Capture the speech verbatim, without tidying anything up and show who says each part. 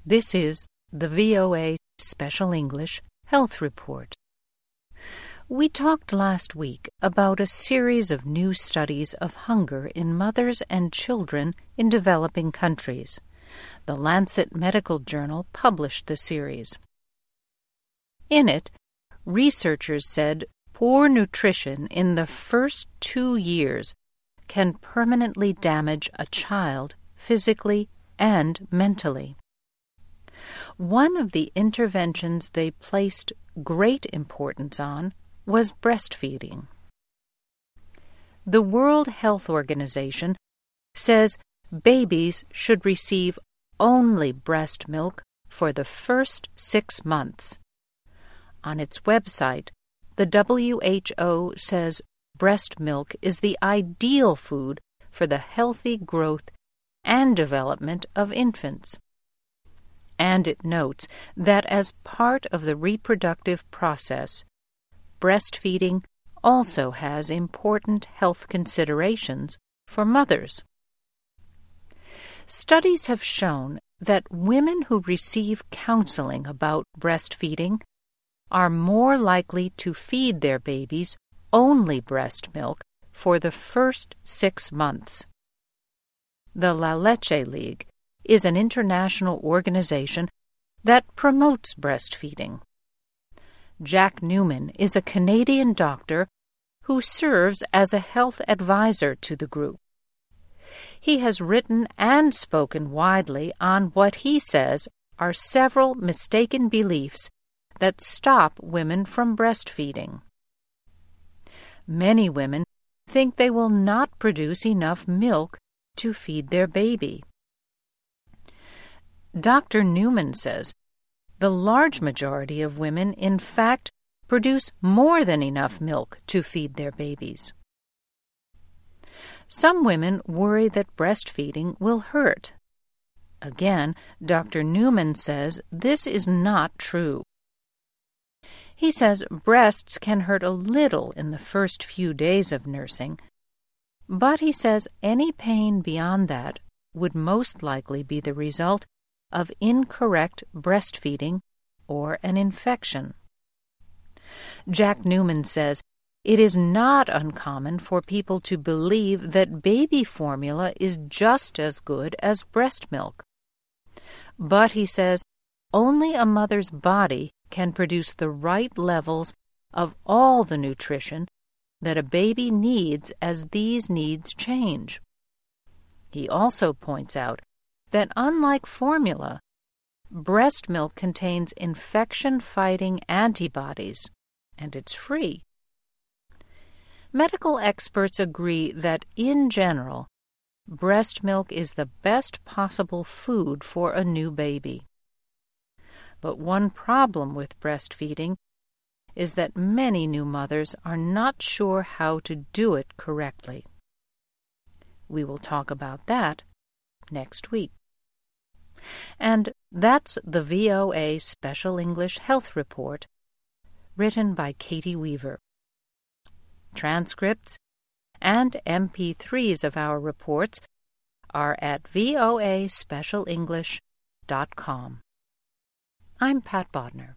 Speaker 1: This is the V O A Special English Health Report. We talked last week about a series of new studies of hunger in mothers and children in developing countries. The Lancet Medical Journal published the series. In it, researchers said poor nutrition in the first two years can permanently damage a child physically and mentally. One of the interventions they placed great importance on was breastfeeding. The World Health Organization says babies should receive only breast milk for the first six months. On its website, the W H O says breast milk is the ideal food for the healthy growth and development of infants. And it notes that as part of the reproductive process, breastfeeding also has important health considerations for mothers. Studies have shown that women who receive counseling about breastfeeding are more likely to feed their babies only breast milk for the first six months. The La Leche League is an international organization that promotes breastfeeding. Jack Newman is a Canadian doctor who serves as a health advisor to the group. He has written and spoken widely on what he says are several mistaken beliefs that stop women from breastfeeding. Many women think they will not produce enough milk to feed their baby. Doctor Newman says the large majority of women, in fact, produce more than enough milk to feed their babies. Some women worry that breastfeeding will hurt. Again, Doctor Newman says this is not true. He says breasts can hurt a little in the first few days of nursing, but he says any pain beyond that would most likely be the result of incorrect breastfeeding or an infection. Jack Newman says it is not uncommon for people to believe that baby formula is just as good as breast milk. But he says only a mother's body can produce the right levels of all the nutrition that a baby needs as these needs change. He also points out that unlike formula, breast milk contains infection-fighting antibodies, and it's free. Medical experts agree that, in general, breast milk is the best possible food for a new baby. But one problem with breastfeeding is that many new mothers are not sure how to do it correctly. We will talk about that next week. And that's the V O A Special English Health Report, written by Katie Weaver. Transcripts and M P threes of our reports are at voa special english dot com. I'm Pat Bodner.